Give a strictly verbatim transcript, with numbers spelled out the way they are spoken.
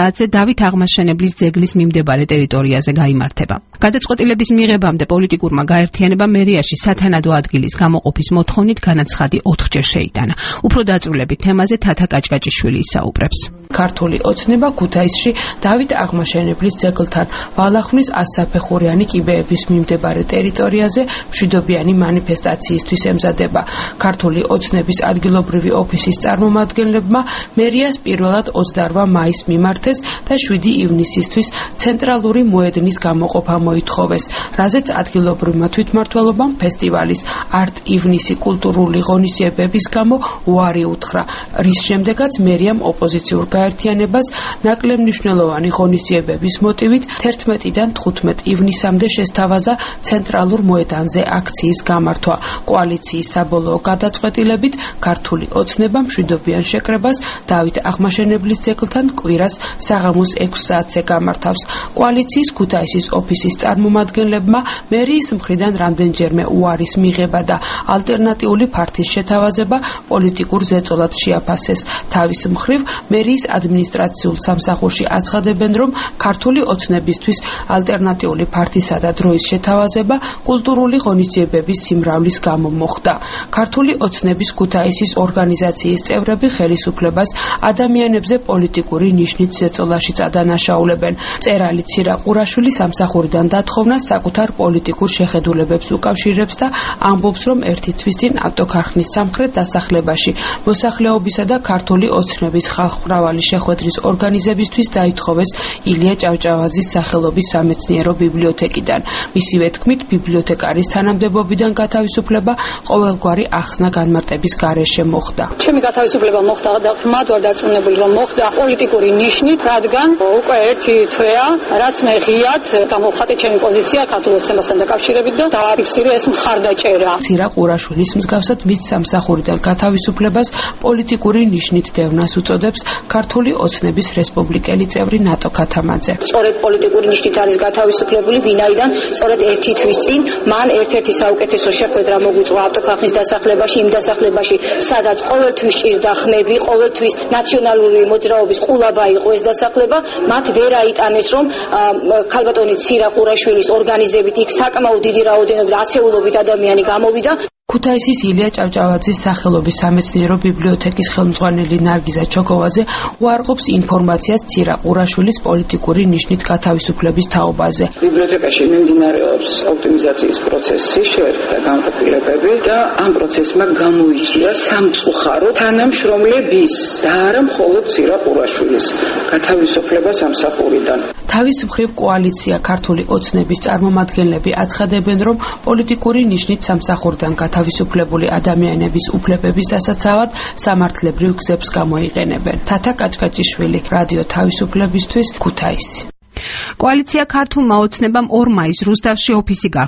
ათზე დავით აღმაშენებლის ძეგლის მიმდებარე ტერიტორიაზე გაიმართება. გადაწყვეტილების მიღებამდე პოლიტიკურმა გაერთიანებამ მერიაში სათანადო ადგილის გამოყოფის მოთხოვნით განაცხადი ოთხჯერ შეიტანა. უფრო დაწვრილებით თემაზე თათა კაჭკაჭიშვილი ისაუბრებს. ქართული ოცნება ქუთაისში დავით აღმაშენებლის ძეგლთან ვალახმის ასაფეხურიანი კიბეების მიმდებარე ტერიტორიაზე მშვიდობიანი მანიფესტაციისთვის ემზადება. ქართული ოცნების ადგილობრივი ოფისის წარმომადგენლებმა მერიას პირველად ოცდაორმა მაისს მიმართეს და შვიდი ივნისისთვის ცენტრალური მოედნის გამოყოფა მოითხოვეს, რაზეც ადგილობრივმა თვითმმართველობამ ფესტივალის არტ ივნისი კულტურული ღონისძიებების გამო უარი უთხრა, რის შემდეგაც მერიამ ოპოზიციურ გაერთიანებას ნაკლებ მნიშვნელოვანი ღონისძიებების მოტივით თერთმეტიდან თხუთმეტ ივნისამდე შესთავაზა ცენტრალურ მოედანზე აქციის გამართვა. კოალიციის საბოლოო გადაწყვეტილებით ქართული ოცნება მშვიდობიან შეკრებას დავით აღმაშენებლის ძეგლთან კვირას საღამოს ექვს საათზე გამართავს. კოალიციის ქუთაისის ოფისის წარმომადგენლებმა მერიის მხრიდან რამდენჯერმე უარის მიღება და ალტერნატიული ფართის შეთავაზება პოლიტიკურ ზეწოლად შეაფასეს. თავის მხრივ მერიის ადმინისტრაციულ სამსახურში აცხადებენ, რომ ქართული ოცნებისთვის ალტერნატიული ფართისა და დროის შეთავაზება კულტურული ღონისძიებების სიმრავლის გამო მოხდა. ქართული ოცნების ქუთაისის ორგანიზაციის წევრები ხელისუფლებას ადამიანებზე პოლიტიკური ნიშნით ზეწოლაში წადანაშაულებენ. მწერალი ცირა ყურაშვილი სამსახურიდან დათხოვნას საკუთარ პოლიტიკურ შეხედულებებს უკავშირებს და ამბობს, რომ ერთი თვის წინ ავტოქარხნის სამხრეთ დასახლებაში მოსახლეობისა და ქართული ოცნების ხალხმრავალი შეხვედრის ორგანიზებისთვის დაითხოვეს ილია ჭავჭავაძის სახელობის სამეცნიერო ბიბლიოთეკიდან. მისივე თქმით, ბიბლიოთეკარის თანამდებობიდან გათავისუფლება ყოველგვარი ახსნა განმარტების გარეშე მოხდა. ჩემი გათავისუფლება მოხდა და ხმად ვარ დარწმუნებული, რომ მოხდა პოლიტიკური ნიშნით, რადგან უკვე ერთი თვეა, რაც მე ღიად გამოვხატე ჩემი პოზიცია ქართულ ოცნებასთან დაკავშირებით და დააფიქსირე ეს მხარდაჭერა. ცირა ყურაშვილის მსგავსად მის სამსახურიდან გათავისუფლებას პოლიტიკური ნიშნით დევნას უწოდებს ქართული ოცნების რესპუბლიკელი წევრი ნატო ქათამაძე. სწორედ პოლიტიკური ნიშნით არის გათავისუფლებული, ვინაიდან სწორედ ერთი თვის წინ მან ერთ-ერთი საუკეთესო შეხვედრა მოგვიწვა ავტოქარხნის დასახლებაში, იმ დასახლებაში, სადაც ყოველთვის ჭირდა ხმები, ყოველთვის ნაციონალური მოძრაობის ყულაბა იყო ეს დასახლება, მათ ვერ აიტანეს, რომ ქალბატონი ცირა ყურაშვილის ორგანიზებით იქ საკმაოდ დიდი რაოდენობით ასეულობით ადამიანი გამოვიდა. ქუთაისის ილია ჭავჭავაძის სახელობის სამეცნიერო ბიბლიოთეკის ხელმძღვანელი ნარგიზა ჩოკოვაძე უარყოფს ინფორმაციას ცირა ყურაშვილის პოლიტიკური ნიშნით გათავისუფლების თაობაზე. ბიბლიოთეკაში მიმდინარეობს ოპტიმიზაციის პროცესი, შეერთა განყოფილებები და ამ პროცესმა გამოიწვია სამწუხარო თანამშრომლების და არა მხოლოდ ცირა ყურაშვილის გათავისუფლება სამსახურიდან. თავის მხრივ კოალიცია ქართული ოცნების წარმომადგენლები აცხადებენ, რომ პოლიტიკური ნიშნით სამსახურიდან გათავისუფლებული ადამიანების უფლებების დასაცავად სამართლებრივ გზებს გამოიყენებენ. თათა კაჭკაჭიშვილი, რადიო თავისუფლებისთვის, ქუთაისი. კოალიცია ქართულმა ოცნებამ ორ მაისს რუსთავში ოფისი